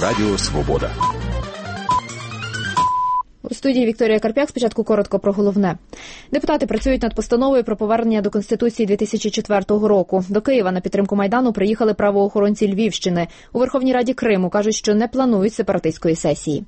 Радіо Свобода. У студії Вікторія Карп'як. Спочатку коротко про головне. Депутати працюють над постановою про повернення до Конституції 2004 року. До Києва на підтримку Майдану приїхали правоохоронці Львівщини. У Верховній Раді Криму кажуть, що не планують сепаратистської сесії.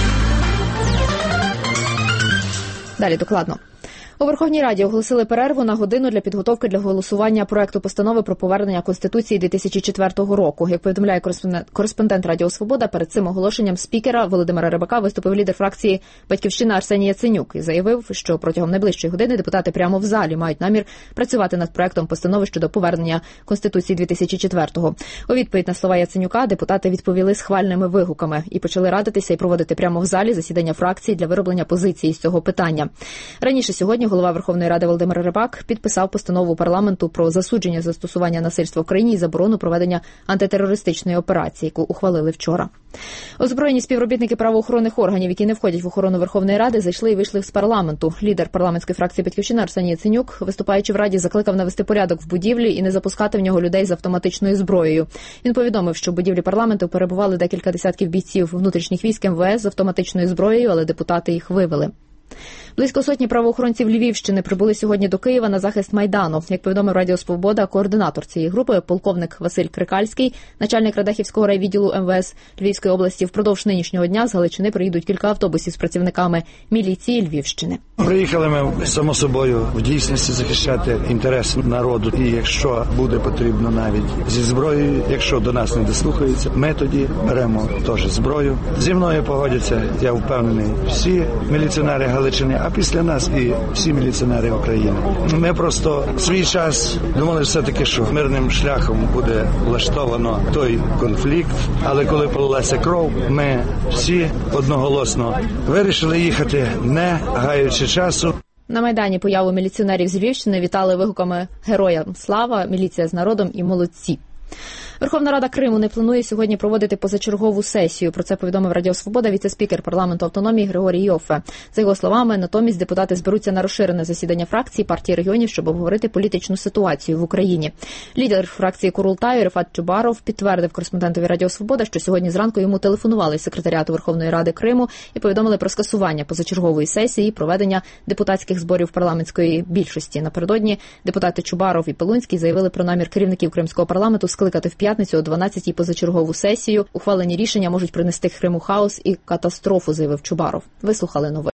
Далі докладно. У Верховній Раді оголосили перерву на годину для підготовки для голосування проекту постанови про повернення Конституції 2004 року. Як повідомляє кореспондент Радіо Свобода, перед цим оголошенням спікера Володимира Рибака виступив лідер фракції «Батьківщина» Арсеній Яценюк і заявив, що протягом найближчої години депутати прямо в залі мають намір працювати над проектом постанови щодо повернення Конституції 2004-го. У відповідь на слова Яценюка депутати відповіли схвальними вигуками і почали радитися і проводити прямо в залі засідання фракції для вироблення позиції з цього питання. Раніше сьогодні голова Верховної Ради Володимир Рибак підписав постанову парламенту про засудження застосування насильства в країні і заборону проведення антитерористичної операції, яку ухвалили вчора. Озброєні співробітники правоохоронних органів, які не входять в охорону Верховної Ради, зайшли і вийшли з парламенту. Лідер парламентської фракції «Батьківщина» Арсеній Яценюк, виступаючи в Раді, закликав навести порядок в будівлі і не запускати в нього людей з автоматичною зброєю. Він повідомив, що в будівлі парламенту перебували декілька десятків бійців внутрішніх військ МВС з автоматичною зброєю, але депутати їх вивели. Близько сотні правоохоронців Львівщини прибули сьогодні до Києва на захист Майдану. Як повідомив Радіо Свобода, координатор цієї групи, полковник Василь Крикальський, начальник Радехівського райвідділу МВС Львівської області, впродовж нинішнього дня з Галичини приїдуть кілька автобусів з працівниками міліції Львівщини. Приїхали ми, само собою, в дійсності захищати інтерес народу. І якщо буде потрібно навіть зі зброєю, якщо до нас не дослухаються, ми тоді беремо теж зброю. Зі мною погодяться, я впевнений, всі міліціонери Галичини, а після нас і всі міліціонери України. Ми просто свій час думали все-таки, що мирним шляхом буде влаштовано той конфлікт, але коли полилася кров, ми всі одноголосно вирішили їхати, не гаючи часу. На Майдані появу міліціонерів з Львівщини вітали вигуками «Героям слава», «Міліція з народом» і «Молодці». Верховна Рада Криму не планує сьогодні проводити позачергову сесію. Про це повідомив Радіо Свобода віце-спікер парламенту автономії Григорій Йоффе. За його словами, натомість депутати зберуться на розширене засідання фракції партії регіонів, щоб обговорити політичну ситуацію в Україні. Лідер фракції Курултаю Рефат Чубаров підтвердив кореспондентові Радіо Свобода, що сьогодні зранку йому телефонували з секретаріату Верховної Ради Криму і повідомили про скасування позачергової сесії і проведення депутатських зборів парламентської більшості. Напередодні депутати Чубаров і Пелунський заявили про намір керівників кримського парламенту скликати в п'ятницю о 12-й позачергову сесію. Ухвалені рішення можуть принести Криму хаос і катастрофу, заявив Чубаров. Вислухали новини.